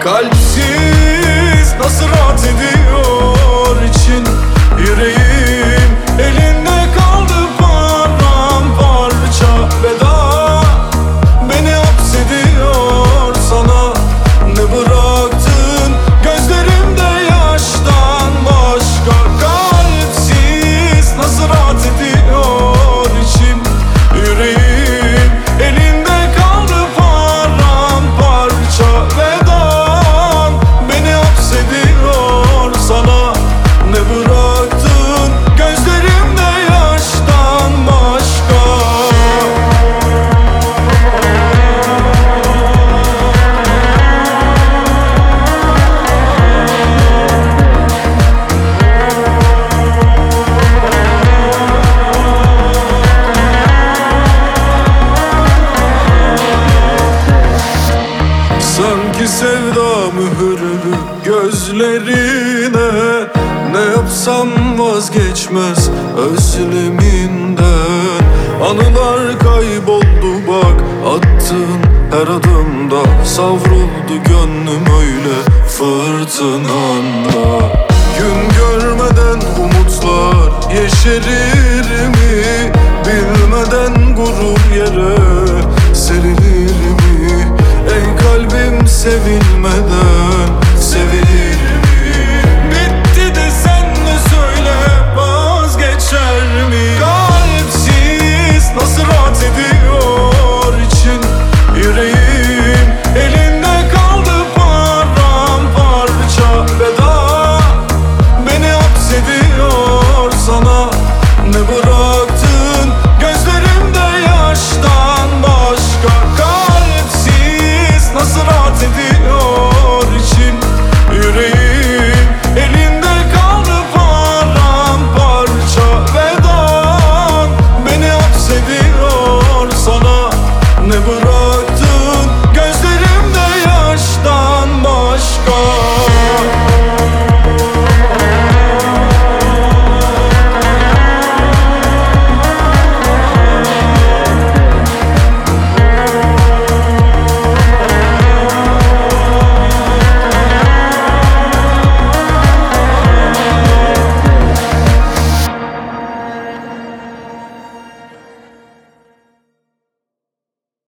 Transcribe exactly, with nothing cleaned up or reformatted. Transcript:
Kalpsiz nasıl rahat ediyor için yüreğim, elinde kaldı paramparça. Veda beni hapsediyor sana, ne bıraktın gözlerimde yaştan başka. Kalpsiz nasıl rahat ediyor içim, yüreğim, elinde kaldı paramparça. Vedan beni hapsediyor sana, ne bıraktın gözlerimde yaştan başka. Sanki sevda mühürlü gözlerine, ne yapsam vazgeçmez özleminden. Anılar kayboldu bak attığın her adımda, savruldu gönlüm öyle fırtınanda. Gün görmeden umutlar yeşerir mi, bilmeden gurur yere serilir mi? Ey kalbim sevilmeden